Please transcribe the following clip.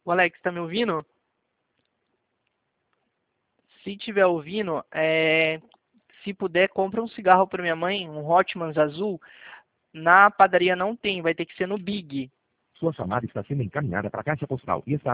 O Alex, tá me ouvindo? Se tiver ouvindo, se puder, compra um cigarro para minha mãe, um Hotmans azul. Na padaria não tem, vai ter que ser no Big. Sua chamada está sendo encaminhada para a caixa postal e está